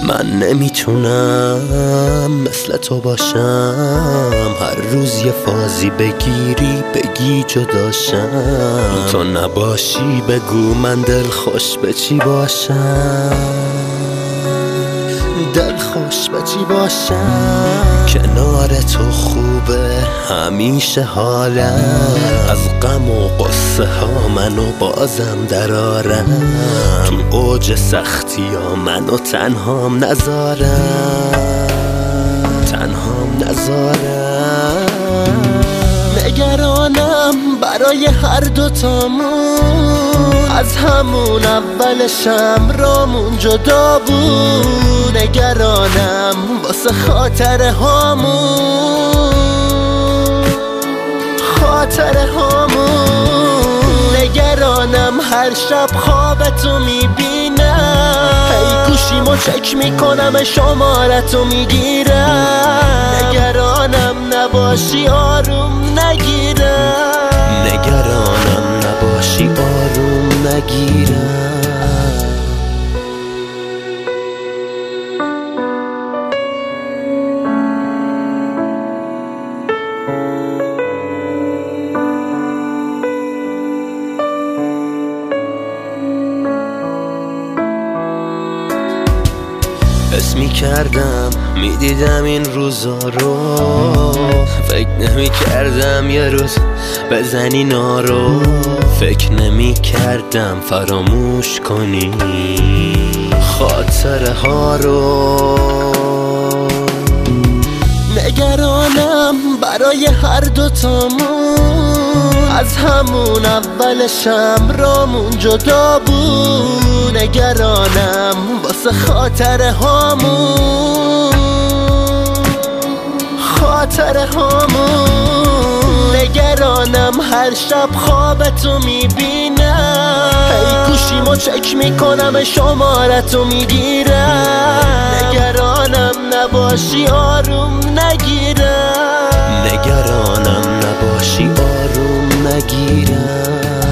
من نمیتونم مثل تو باشم، هر روز یه فازی بگیری بگی جداشم. تو نباشی بگو من دل خوش به چی باشم، دل خوش به چی باشم. کنار تو خوبه همیشه حالم، از غم و قصه ها منو بازم درارم. تو اوج سختی ها منو تنهام نذارم. نگرانم برای هر دوتامون، از همون اولشم رامون جدا بود. نگرانم واسه خاطره هامون، نگرانم هر شب خوابتو میبینم، هی گوشیمو چک میکنم شمارتو میگیرم. نگرانم نباشی آروم نگیرم، نگرانم نباشی آروم نگیرم. حس میکردم میدیدم این روزا رو، فکر نمیکردم یه روز بزنی نارو. فکر نمیکردم فراموش کنی خاطره ها رو. نگرانم برای هر دوتامون، از همون اولشم رامون جدا بود. نگرانم واسه خاطره هامون، نگرانم هر شب خوابتو میبینم، هی گوشیمو چک میکنم شمارتو میگیرم. نگرانم نباشی آروم نگیرم، نگرانم نباشی آروم نگیرم.